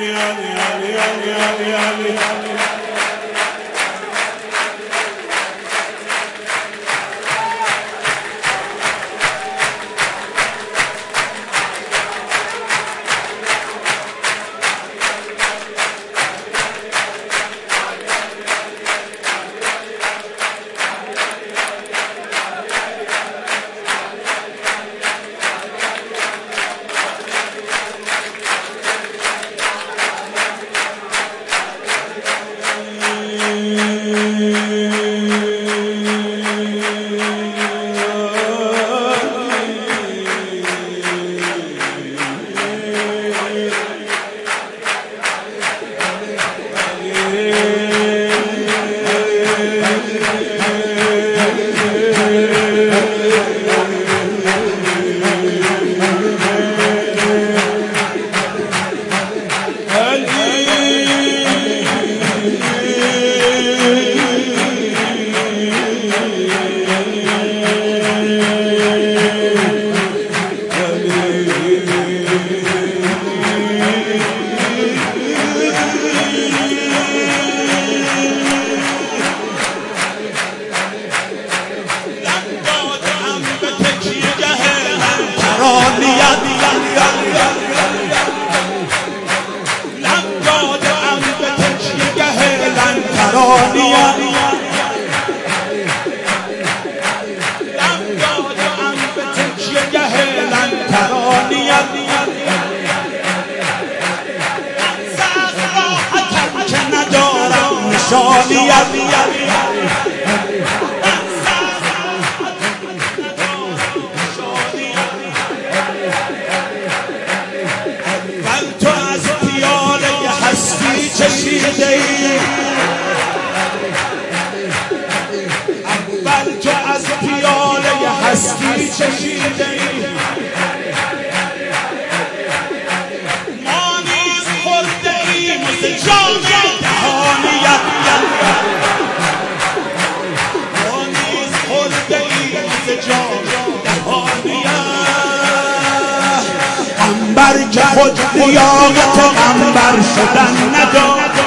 عنبر که خود لیاقت عنبر شدن ندارد،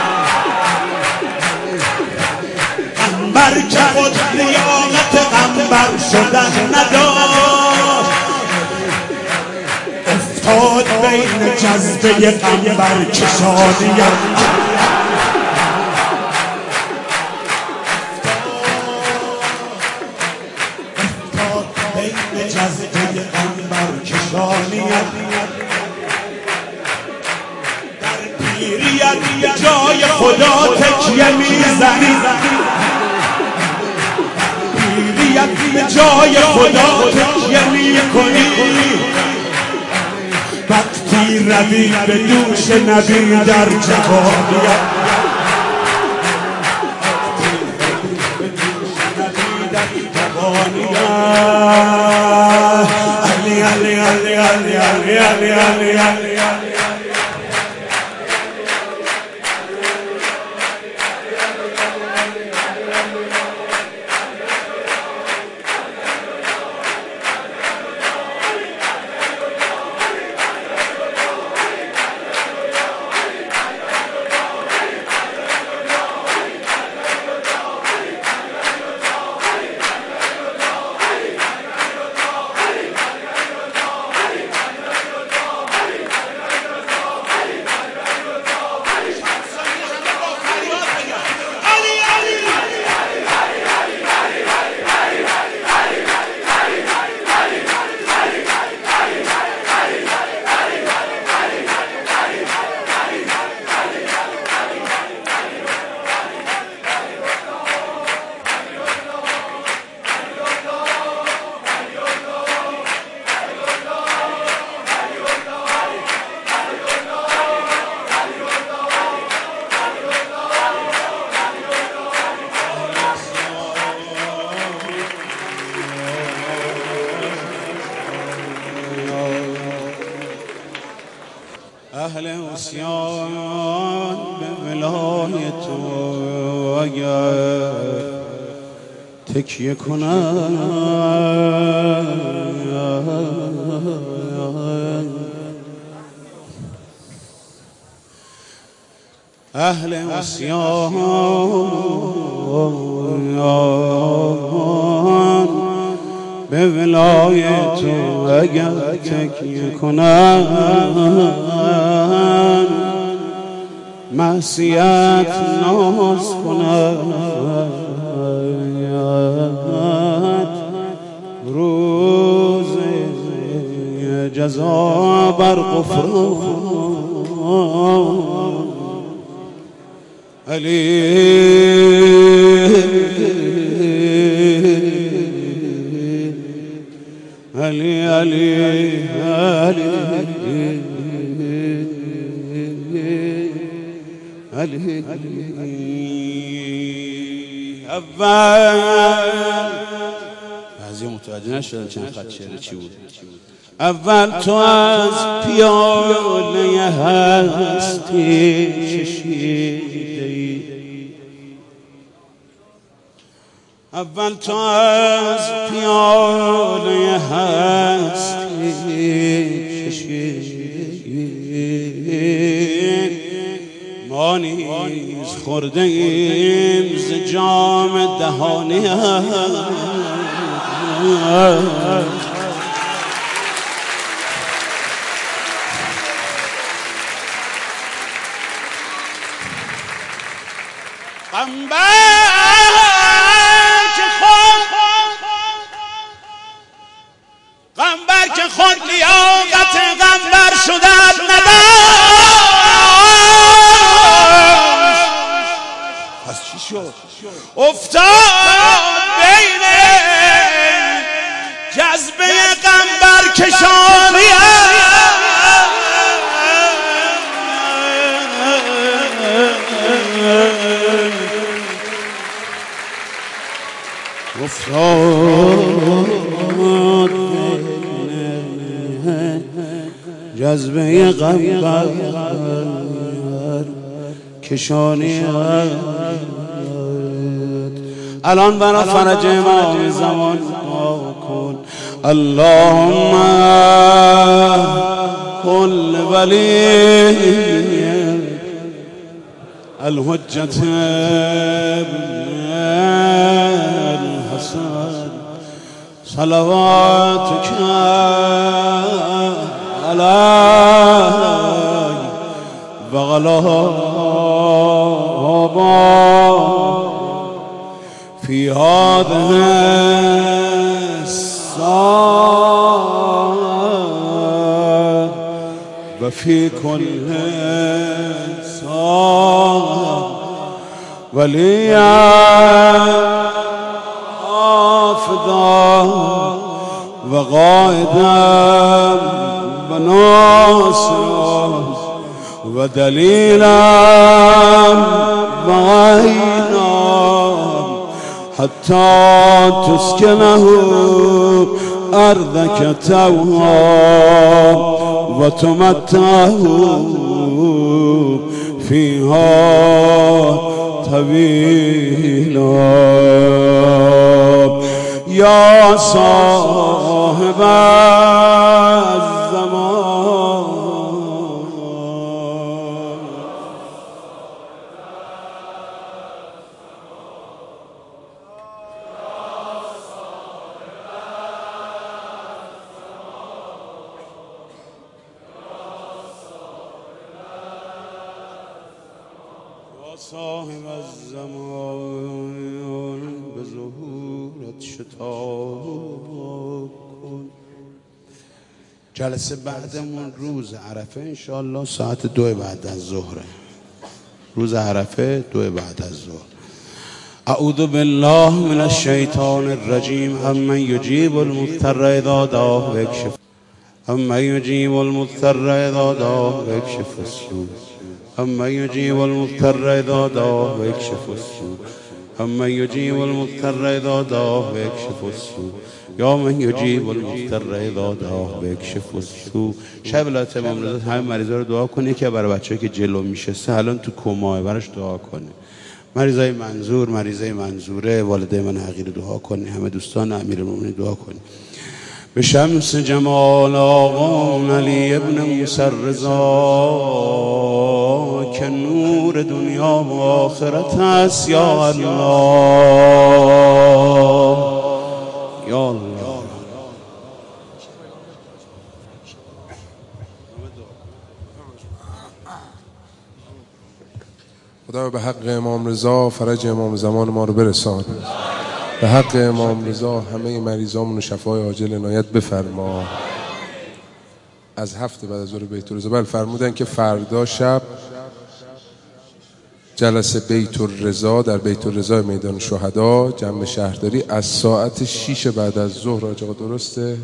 عنبر که خود لیاقت عنبر شدن ندارد، افتاد بین جذبه عنبر کشانیم. در پیریت جای خدا تکیه میزنی، پیریت به جای خدا تکیه میکنی، وقتی روی به دوش نبی در جوانیت، علی علی علی علی علی علی علی علی اهل عصیان به ولای تو اگر تکیه کنن، اهل عصیان به ولای تو اگر تکیه کنن، معصیت ناز کنن، روز جزا بر غفران. علی علی علی علی علی اول بعضی متوجه نشدن چند خط شعر چی بود. اول تو از پیاله هستی چشیده‌ای، اول تو از پیاله هستی چشیده‌ای، ما نیز خورده ایم ز جام دهانی غمبر که خود لیاقت غمبر شدت نداشت، پس چی شد؟ افتاد بین جذبه غمبر کشانی افتاد جذبه غمبر کشانی. الان برای فرج امام زمان دعا کن. اللهم کل ولی الحجة الحسن صلواتك علي وعلى في هذه الساعة وفي كل ساعة وليا حافظا وقائدا وناصرا ودليلا وعينا حتى تسكنه أرضك توها وتمتعه فيها طويلا. يا صاحب الزمان صاحب الزمان به ظهورت شتاب کن. جلسه بعدمون روز عرفه انشاءالله ساعت 2 بعد از ظهره. روز عرفه 2 بعد از ظهر. اعوذ بالله من الشیطان الرجیم. امن یجیب المضطر اذا دعاه ویکشف امن یجیب المضطر اذا دعاه ویکشف السوء امن یجیب المضطر اذا دعاه ویکشف السوء امن یجیب المضطر اذا دعاه ویکشف السوء یا من یجیب المضطر اذا دعاه ویکشف السوء. شب ولایت امام رضا همه مریضا رو دعا کنه که برای بچه‌ای که جلو میشسته الان تو کماه براش دعا کنه. مریضای منظور، مریضای منظوره، والدای من حقیر دعا کنه، همه دوستان امیرالمومنین دعا کنه. به شمس جمال آقا علی ابن موسی رضا که نور دنیا و آخرت است. یا الله یا الله. خدا به حق امام رضا فرج امام زمان ما رو برسان. به حق امام رضا همه مریضامون رو شفای عاجل عنایت بفرما. از هفته بعد از ظهر بیت الرضا بله فرمودن که فردا شب جلسه بیت الرضا در بیت الرضا میدان شهدا جنب شهرداری از ساعت 6 بعد از ظهر. آقا درسته؟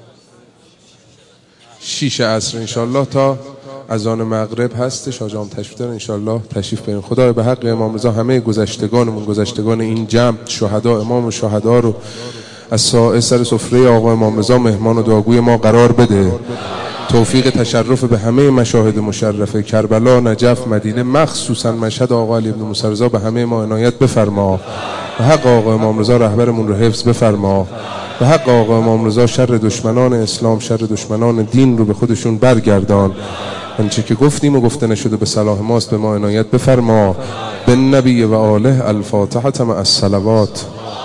6 عصر انشالله تا اذان مغرب هستش. آجام تشریف دارن انشالله تشریف بریم. خدای به حق امام رضا همه گذشتگانمون، گذشتگان این جمع شهدا، امام و شهدا رو از سر سفره آقا امام رضا مهمان و دعاگوی ما قرار بده. توفیق تشرف به همه مشاهد مشرفه کربلا، نجف، مدینه، مخصوصا مشهد آقا علی ابن موسی رضا به همه ما عنایت بفرما. به حق آقا امام رضا رهبرمون رو حفظ بفرما. به حق آقا امام رضا شر دشمنان اسلام، شر دشمنان دین رو به خودشون برگردان. آنچه که گفتیم و گفته نشده به صلاح ماست به ما عنایت بفرما. به نبی و آله. الفاتحه مع الصلوات.